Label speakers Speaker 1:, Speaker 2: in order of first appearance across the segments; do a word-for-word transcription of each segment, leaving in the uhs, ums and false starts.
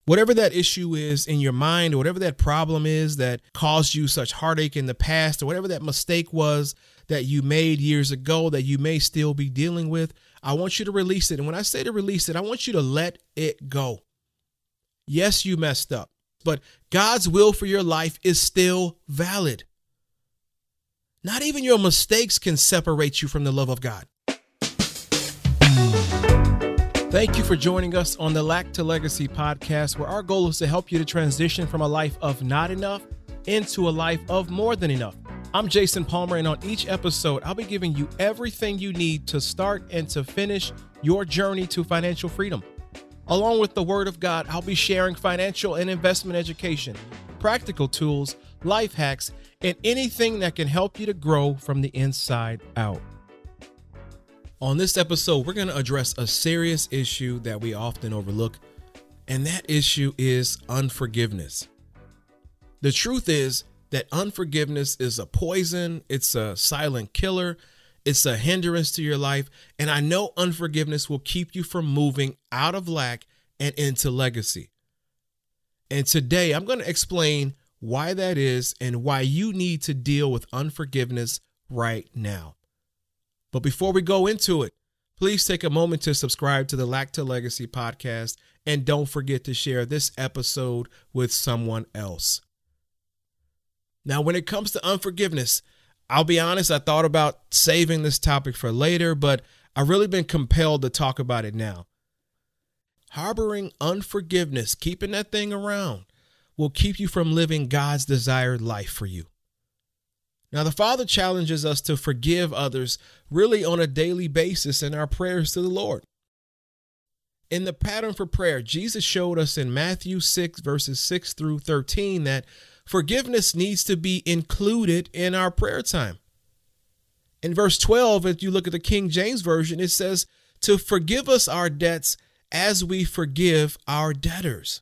Speaker 1: Whatever that issue is in your mind, or whatever that problem is that caused you such heartache in the past, or whatever that mistake was that you made years ago that you may still be dealing with, I want you to release it. And when I say to release it, I want you to let it go. Yes, you messed up, but God's will for your life is still valid. Not even your mistakes can separate you from the love of God. Thank you for joining us on the Lack to Legacy podcast, where our goal is to help you to transition from a life of not enough into a life of more than enough. I'm Jason Palmer, and on each episode, I'll be giving you everything you need to start and to finish your journey to financial freedom. Along with the Word of God, I'll be sharing financial and investment education, practical tools, life hacks, and anything that can help you to grow from the inside out. On this episode, we're going to address a serious issue that we often overlook, and that issue is unforgiveness. The truth is that unforgiveness is a poison, it's a silent killer, it's a hindrance to your life, and I know unforgiveness will keep you from moving out of lack and into legacy. And today, I'm going to explain why that is and why you need to deal with unforgiveness right now. But before we go into it, please take a moment to subscribe to the Lack to Legacy podcast, and don't forget to share this episode with someone else. Now, when it comes to unforgiveness, I'll be honest, I thought about saving this topic for later, but I've really been compelled to talk about it now. Harboring unforgiveness, keeping that thing around, will keep you from living God's desired life for you. Now, the Father challenges us to forgive others really on a daily basis in our prayers to the Lord. In the pattern for prayer, Jesus showed us in Matthew six, verses six through thirteen, that forgiveness needs to be included in our prayer time. In verse twelve, if you look at the King James Version, it says to forgive us our debts as we forgive our debtors.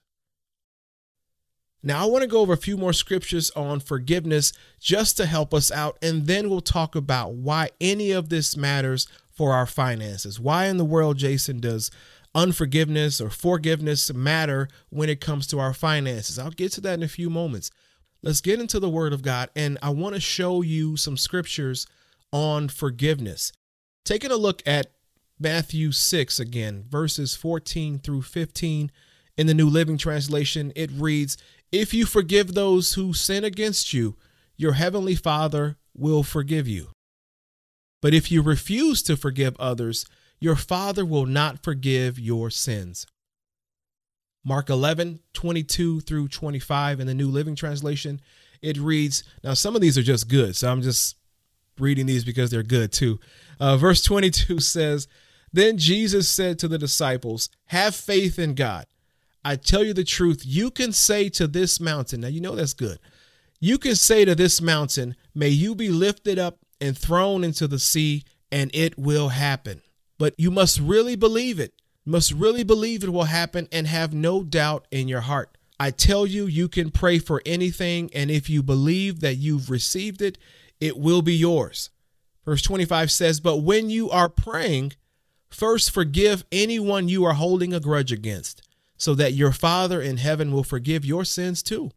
Speaker 1: Now, I want to go over a few more scriptures on forgiveness just to help us out, and then we'll talk about why any of this matters for our finances. Why in the world, Jason, does unforgiveness or forgiveness matter when it comes to our finances? I'll get to that in a few moments. Let's get into the Word of God, and I want to show you some scriptures on forgiveness. Taking a look at Matthew six again, verses fourteen through fifteen. In the New Living Translation, it reads, "If you forgive those who sin against you, your heavenly Father will forgive you. But if you refuse to forgive others, your Father will not forgive your sins." Mark eleven, twenty-two through twenty-five in the New Living Translation, it reads, now some of these are just good, so I'm just reading these because they're good too. Uh, verse twenty-two says, "Then Jesus said to the disciples, 'Have faith in God. I tell you the truth, you can say to this mountain,'" now you know that's good, "you can say to this mountain, 'May you be lifted up and thrown into the sea,' and it will happen." But you must really believe it. You must really believe it will happen and have no doubt in your heart. I tell you, you can pray for anything, and if you believe that you've received it, it will be yours. Verse twenty-five says, "But when you are praying, first forgive anyone you are holding a grudge against, so that your Father in heaven will forgive your sins too."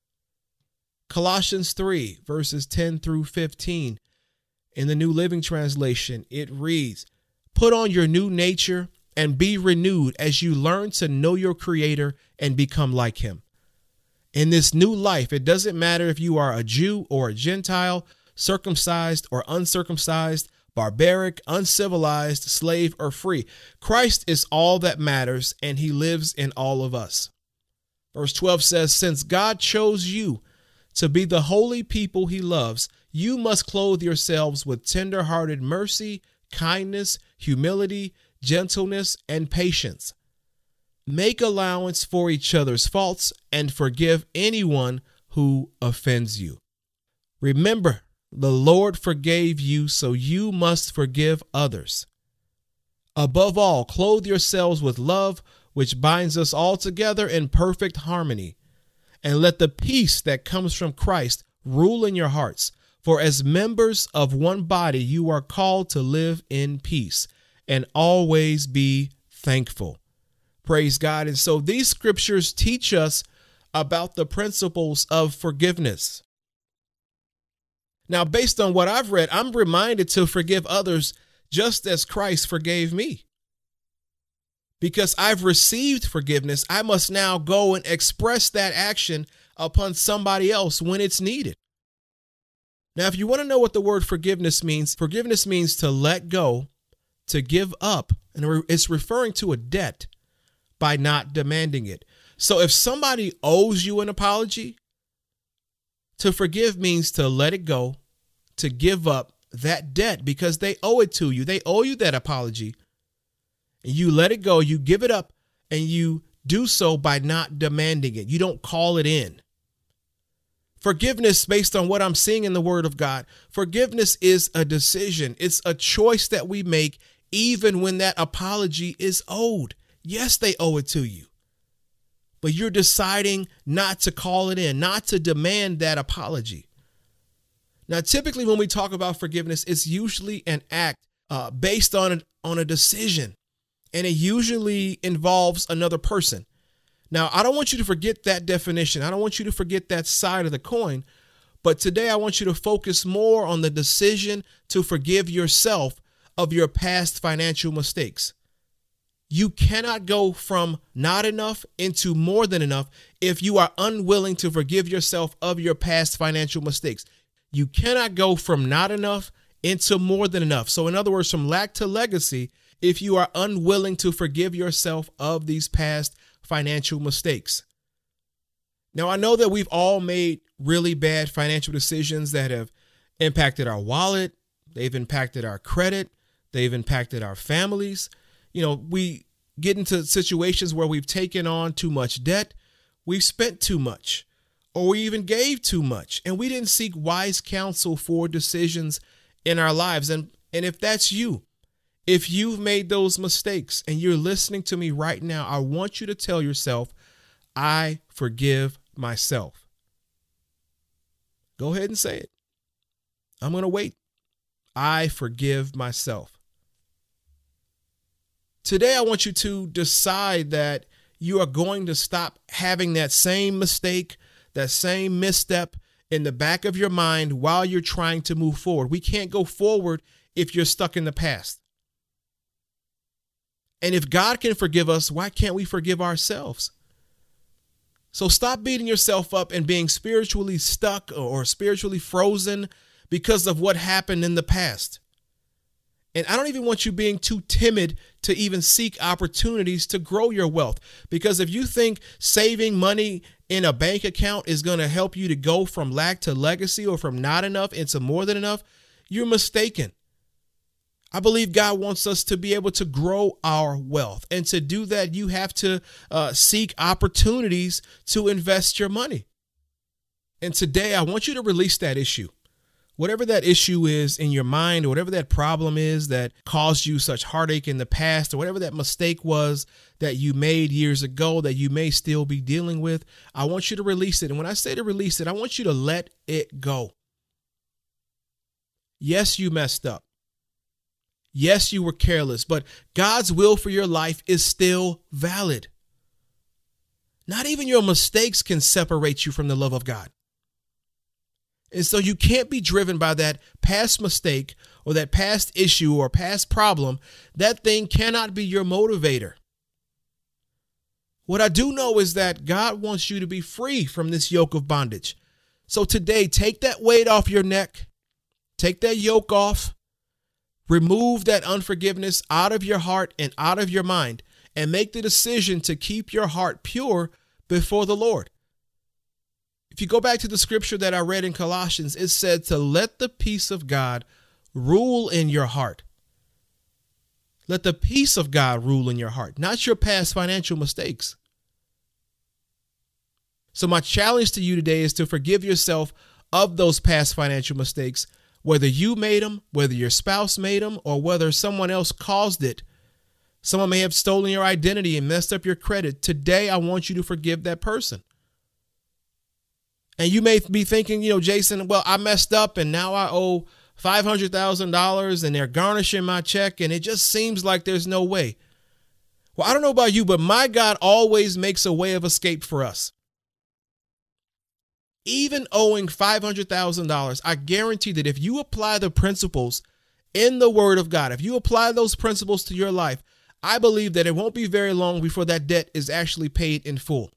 Speaker 1: Colossians three, verses ten through fifteen. In the New Living Translation, it reads, "Put on your new nature and be renewed as you learn to know your Creator and become like Him. In this new life, it doesn't matter if you are a Jew or a Gentile, circumcised or uncircumcised, barbaric, uncivilized, slave, or free. Christ is all that matters, and He lives in all of us." Verse twelve says, "Since God chose you to be the holy people He loves, you must clothe yourselves with tender-hearted mercy, kindness, humility, gentleness, and patience. Make allowance for each other's faults and forgive anyone who offends you. Remember, the Lord forgave you, so you must forgive others. Above all, clothe yourselves with love, which binds us all together in perfect harmony. And let the peace that comes from Christ rule in your hearts. For as members of one body, you are called to live in peace and always be thankful." Praise God. And so these scriptures teach us about the principles of forgiveness. Now, based on what I've read, I'm reminded to forgive others just as Christ forgave me. Because I've received forgiveness, I must now go and express that action upon somebody else when it's needed. Now, if you want to know what the word forgiveness means, forgiveness means to let go, to give up, and it's referring to a debt by not demanding it. So if somebody owes you an apology, to forgive means to let it go, to give up that debt because they owe it to you. They owe you that apology. And you let it go, you give it up, and you do so by not demanding it. You don't call it in. Forgiveness, based on what I'm seeing in the Word of God, forgiveness is a decision. It's a choice that we make even when that apology is owed. Yes, they owe it to you, but you're deciding not to call it in, not to demand that apology. Now, typically when we talk about forgiveness, it's usually an act uh, based on a, on a decision, and it usually involves another person. Now, I don't want you to forget that definition. I don't want you to forget that side of the coin. But today I want you to focus more on the decision to forgive yourself of your past financial mistakes. You cannot go from not enough into more than enough if you are unwilling to forgive yourself of your past financial mistakes. You cannot go from not enough into more than enough. So in other words, from lack to legacy, if you are unwilling to forgive yourself of these past financial mistakes. Now, I know that we've all made really bad financial decisions that have impacted our wallet. They've impacted our credit. They've impacted our families. You know, we get into situations where we've taken on too much debt. We've spent too much, or we even gave too much, and we didn't seek wise counsel for decisions in our lives. And, and if that's you, if you've made those mistakes and you're listening to me right now, I want you to tell yourself, I forgive myself. Go ahead and say it. I'm going to wait. I forgive myself. Today, I want you to decide that you are going to stop having that same mistake, that same misstep in the back of your mind while you're trying to move forward. We can't go forward if you're stuck in the past. And if God can forgive us, why can't we forgive ourselves? So stop beating yourself up and being spiritually stuck or spiritually frozen because of what happened in the past. And I don't even want you being too timid to even seek opportunities to grow your wealth. Because if you think saving money in a bank account is going to help you to go from lack to legacy or from not enough into more than enough, you're mistaken. I believe God wants us to be able to grow our wealth. And to do that, you have to uh, seek opportunities to invest your money. And today, I want you to release that issue. Whatever that issue is in your mind, or whatever that problem is that caused you such heartache in the past, or whatever that mistake was that you made years ago that you may still be dealing with, I want you to release it. And when I say to release it, I want you to let it go. Yes, you messed up. Yes, you were careless, but God's will for your life is still valid. Not even your mistakes can separate you from the love of God. And so you can't be driven by that past mistake or that past issue or past problem. That thing cannot be your motivator. What I do know is that God wants you to be free from this yoke of bondage. So today, take that weight off your neck. Take that yoke off. Remove that unforgiveness out of your heart and out of your mind, and make the decision to keep your heart pure before the Lord. If you go back to the scripture that I read in Colossians, it said to let the peace of God rule in your heart. Let the peace of God rule in your heart, not your past financial mistakes. So my challenge to you today is to forgive yourself of those past financial mistakes, whether you made them, whether your spouse made them, or whether someone else caused it. Someone may have stolen your identity and messed up your credit. Today, I want you to forgive that person. And you may be thinking, you know, Jason, well, I messed up and now I owe five hundred thousand dollars and they're garnishing my check and it just seems like there's no way. Well, I don't know about you, but my God always makes a way of escape for us. Even owing five hundred thousand dollars, I guarantee that if you apply the principles in the Word of God, if you apply those principles to your life, I believe that it won't be very long before that debt is actually paid in full.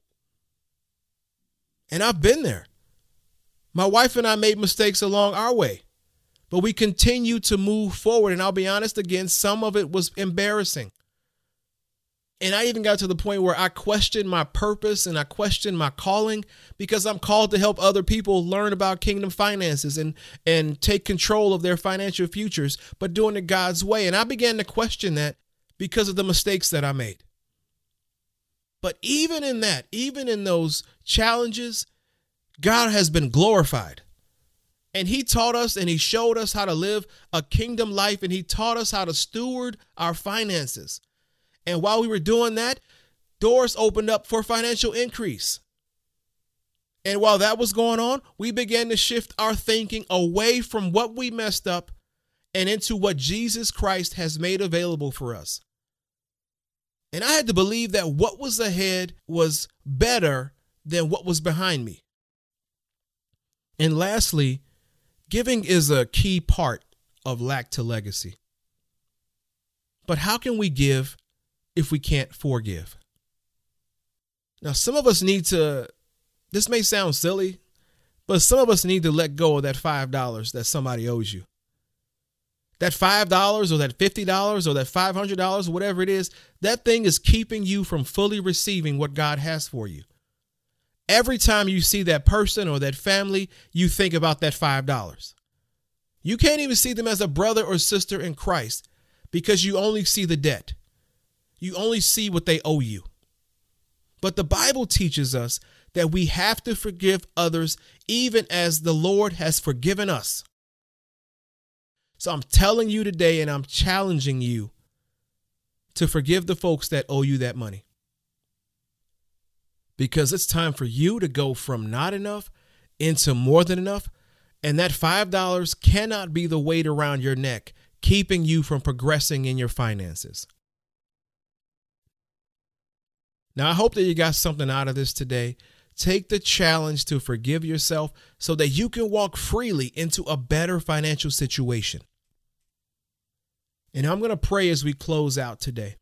Speaker 1: And I've been there. My wife and I made mistakes along our way, but we continue to move forward. And I'll be honest again, some of it was embarrassing. And I even got to the point where I questioned my purpose and I questioned my calling, because I'm called to help other people learn about kingdom finances and, and take control of their financial futures, but doing it God's way. And I began to question that because of the mistakes that I made. But even in that, even in those challenges, God has been glorified. And he taught us and he showed us how to live a kingdom life, and he taught us how to steward our finances. And while we were doing that, doors opened up for financial increase. And while that was going on, we began to shift our thinking away from what we messed up and into what Jesus Christ has made available for us. And I had to believe that what was ahead was better than what was behind me. And lastly, giving is a key part of Lack to Legacy. But how can we give if we can't forgive? Now, some of us need to, this may sound silly, but some of us need to let go of that five dollars that somebody owes you. That five dollars or that fifty dollars or that five hundred dollars, whatever it is, that thing is keeping you from fully receiving what God has for you. Every time you see that person or that family, you think about that five dollars. You can't even see them as a brother or sister in Christ because you only see the debt. You only see what they owe you. But the Bible teaches us that we have to forgive others even as the Lord has forgiven us. So I'm telling you today, and I'm challenging you to forgive the folks that owe you that money. Because it's time for you to go from not enough into more than enough. And that five dollars cannot be the weight around your neck, keeping you from progressing in your finances. Now, I hope that you got something out of this today. Take the challenge to forgive yourself so that you can walk freely into a better financial situation. And I'm going to pray as we close out today.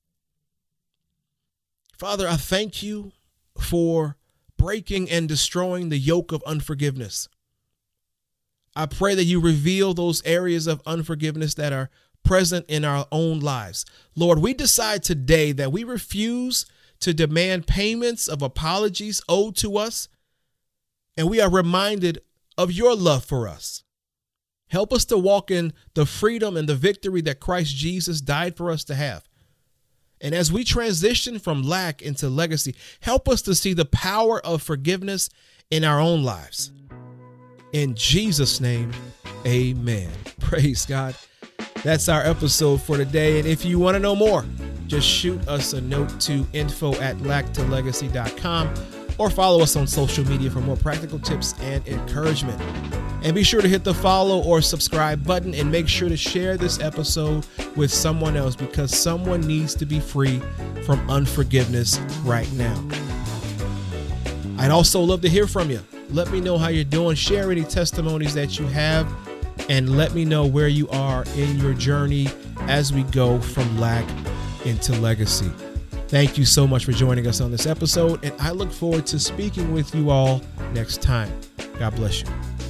Speaker 1: Father, I thank you for breaking and destroying the yoke of unforgiveness. I pray that you reveal those areas of unforgiveness that are present in our own lives. Lord, we decide today that we refuse to demand payments of apologies owed to us, and we are reminded of your love for us. Help us to walk in the freedom and the victory that Christ Jesus died for us to have. And as we transition from lack into legacy, help us to see the power of forgiveness in our own lives. In Jesus' name, amen. Praise God. That's our episode for today. And if you want to know more, just shoot us a note to info at lack to legacy dot com or follow us on social media for more practical tips and encouragement. And be sure to hit the follow or subscribe button, and make sure to share this episode with someone else, because someone needs to be free from unforgiveness right now. I'd also love to hear from you. Let me know how you're doing. Share any testimonies that you have, and let me know where you are in your journey as we go from lack into legacy. Thank you so much for joining us on this episode, and I look forward to speaking with you all next time. God bless you.